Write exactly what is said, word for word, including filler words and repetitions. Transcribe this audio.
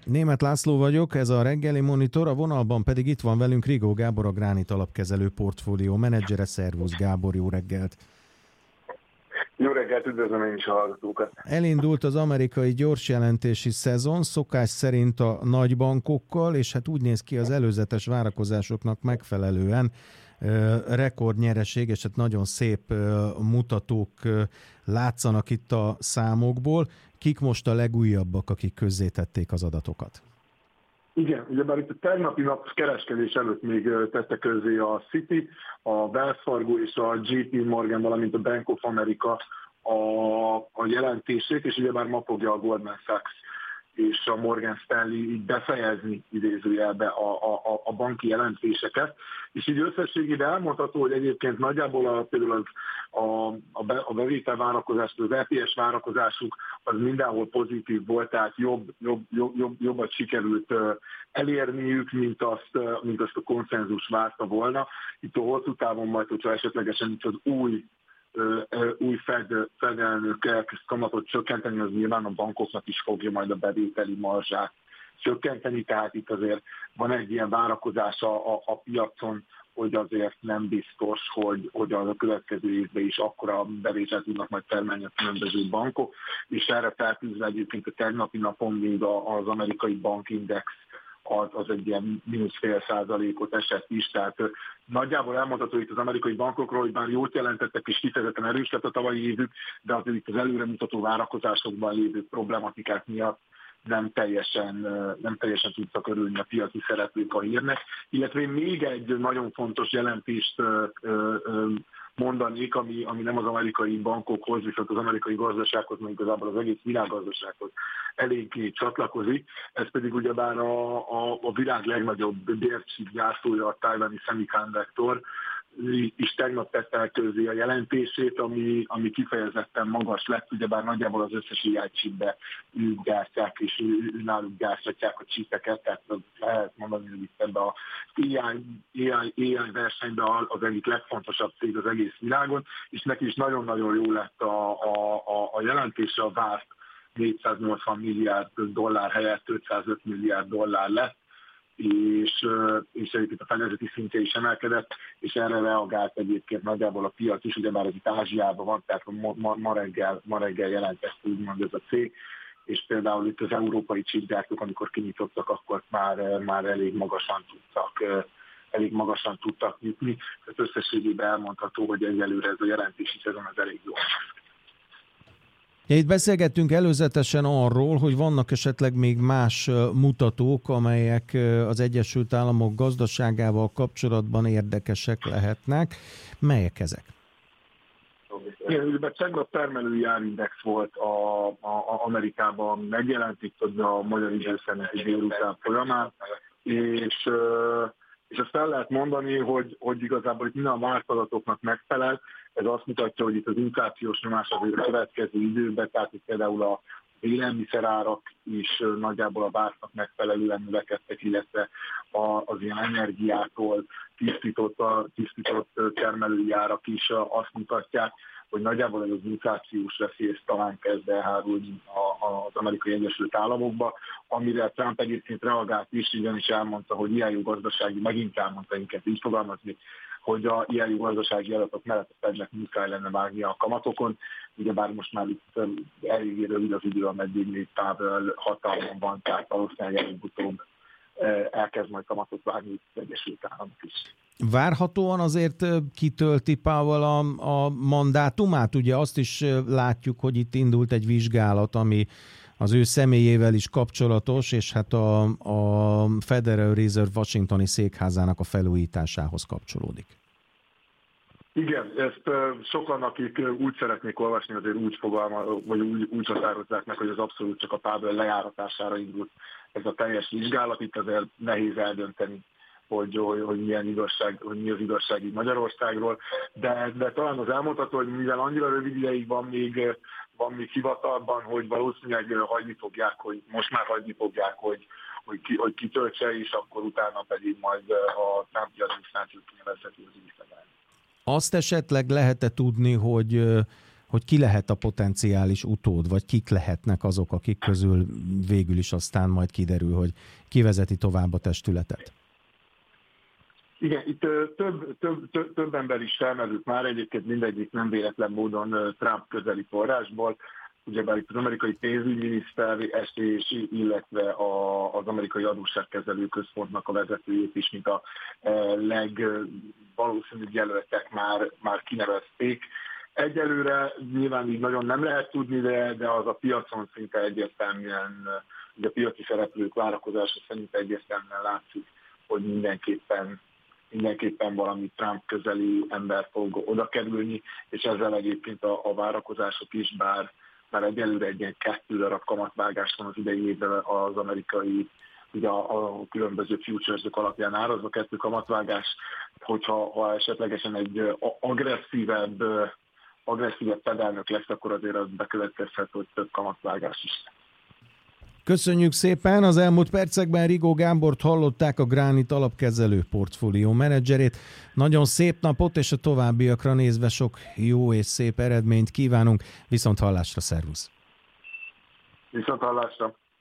Németh László vagyok, ez a reggeli monitor, a vonalban pedig itt van velünk Rigó Gábor, a Gránit alapkezelő portfólió menedzsere. Szervusz Gábor, jó reggelt! Jó reggelt, üdvözlöm én is a hallgatókat! Elindult az amerikai gyorsjelentési szezon, szokás szerint a nagybankokkal, és hát úgy néz ki az előzetes várakozásoknak megfelelően rekordnyereség, és hát nagyon szép mutatók látszanak itt a számokból. Kik most a legújabbak, akik közzétették az adatokat? Igen, ugyebár itt a tegnapi nap kereskedés előtt még tette közzé a Citi, a Wells Fargo és a jé pé Morgan, valamint a Bank of America a, a jelentését, és ugyebár ma fogja a Goldman Sachs és a Morgan Stanley így befejezni idézőjelbe a, a, a banki jelentéseket. És így összességében elmondható, hogy egyébként nagyjából a, például az, a, a, be, a bevétel várakozás, az é pé es várakozásuk az mindenhol pozitív volt, tehát jobb, jobb, jobb, jobb, jobbat sikerült elérniük, mint azt, mint azt a konszenzus várta volna. Itt a hosszú távon majd, hogyha esetlegesen itt az új új Fed, Fed elnök elkezd kamatot csökkenteni, az nyilván a bankoknak is fogja majd a bevételi marzsát csökkenteni, tehát itt azért van egy ilyen várakozás a, a, a piacon, hogy azért nem biztos, hogy, hogy az a következő évben is akkora bevételt tudnak majd termelni a különböző bankok, és erre feltűzve egyébként a tegnapi napon még az amerikai bankindex az, az egy ilyen mínusz fél százalékot esett is, tehát nagyjából elmondható itt az amerikai bankokról, hogy bár jót jelentettek és kifejezetten erős lett a tavalyi évük, de azért itt az előremutató várakozásokban lévő problematikák miatt nem teljesen, nem teljesen tudtak örülni a piaci szereplők a hírnek, illetve még egy nagyon fontos jelentést mondanék, ami, ami nem az amerikai bankokhoz, viszont az amerikai gazdasághoz, mert igazából az egész világgazdasághoz eléggé csatlakozik. Ez pedig ugyebár a, a, a világ legnagyobb bércsik gyártója, a Taiwani Semiconductor, is tegnap tette el közzé a jelentését, ami, ami kifejezetten magas lett, ugyebár nagyjából az összes á i chipbe ők gyártják, és ő, náluk gyártják a chipeket, tehát lehet mondani, hogy itt ebben a á i versenyben az egyik legfontosabb cég az egész világon, és neki is nagyon-nagyon jó lett a, a, a, a jelentése, a várt négyszáznyolcvan milliárd dollár helyett ötszázöt milliárd dollár lett, és, és egyébként a fedezeti szintje is emelkedett, és erre reagált egyébként nagyjából a piac is, ugye már ez itt Ázsiában van, tehát ma, ma, reggel, ma reggel jelentett úgymond ez a cég, és például itt az európai chipgyártók, amikor kinyitottak, akkor már, már elég magasan tudtak elég magasan tudtak nyitni, tehát összességében elmondható, hogy egyelőre ez a jelentési szezon az elég jó. Ja, itt beszélgettünk előzetesen arról, hogy vannak esetleg még más mutatók, amelyek az Egyesült Államok gazdaságával kapcsolatban érdekesek lehetnek. Melyek ezek? Igen, ugye tegnap termelői árindex volt a, a, a Amerikában, megjelentik a magyar idő szerinti délután folyamán, és, és azt el lehet mondani, hogy, hogy igazából itt minden a várt adatoknak megfelel. Ez azt mutatja, hogy itt az inflációs nyomás azért a következő időben, tehát itt például a élelmiszerárak is nagyjából a vártnak megfelelően növekedtek, illetve az ilyen energiától tisztított, tisztított termelői árak is azt mutatják, hogy nagyjából ez az inflációs veszély talán kezd elhárulni az Amerikai Egyesült Államokba, amire Trump egyébként reagált is, ugyanis elmondta, hogy ilyen jó gazdasági, megint elmondta, inkább így fogalmazni, hogy a ilyen jó gazdasági adatok mellett a Fednek muszáj lenne vágnia a kamatokon, ugyebár most már itt eléggé rövid az idő, ameddig még Powell hatalmon van, tehát valószínűleg előbb-utóbb elkezd majd kamatot vágni az Egyesült Államok is. Várhatóan azért kitölti Powell a, a mandátumát? Ugye azt is látjuk, hogy itt indult egy vizsgálat, ami az ő személyével is kapcsolatos, és hát a, a Federal Reserve washingtoni székházának a felújításához kapcsolódik. Igen, ezt sokan, akik úgy szeretnék olvasni, azért úgy fogalma, vagy úgy, úgy határozzák meg, hogy az abszolút csak a Powell lejáratására indult ez a teljes vizsgálat. Itt azért nehéz eldönteni, hogy, hogy, hogy milyen igazság, hogy mi az igazság így Magyarországról, de, de talán az elmondható, hogy mivel annyira rövid ideig van még, van még hivatalban, hogy valószínűleg hagyni fogják, hogy most már hagyni fogják, hogy, hogy, ki, hogy kitöltse, és akkor utána pedig majd a Trump adminisztráció kinevezheti az új federális. Azt esetleg lehet-e tudni, hogy, hogy ki lehet a potenciális utód, vagy kik lehetnek azok, akik közül végül is aztán majd kiderül, hogy ki vezeti tovább a testületet. Igen, itt több, több, több, több ember is felmerült már, egyébként mindegyik nem véletlen módon Trump közeli forrásból. Ugyebár itt az amerikai pénzügyminiszter, illetve a, az amerikai adósságkezelő központnak a vezetőjét is, mint a legvalószínűbb jelöltek már, már kinevezték. Egyelőre nyilván így nagyon nem lehet tudni, de, de az a piacon szinte egyértelműen, ugye a piaci szereplők várakozása szerint egyértelműen látszik, hogy mindenképpen mindenképpen valami Trump közeli ember fog oda kerülni, és ezzel egyébként a, a várakozások is, bár már egyelőre egy ilyen kettő darab kamatvágás van az idei évben az amerikai, ugye a, a különböző futures-ök alapján árazva kettő kamatvágás, hogyha ha esetlegesen egy agresszívebb, agresszívebb fedelnök lesz, akkor azért az bekövetkezhet, hogy több kamatvágás is. Köszönjük szépen! Az elmúlt percekben Rigó Gábort hallották, a Granite alapkezelő portfólió menedzserét. Nagyon szép napot, és a továbbiakra nézve sok jó és szép eredményt kívánunk. Viszont hallásra, szervusz! Viszont hallásra!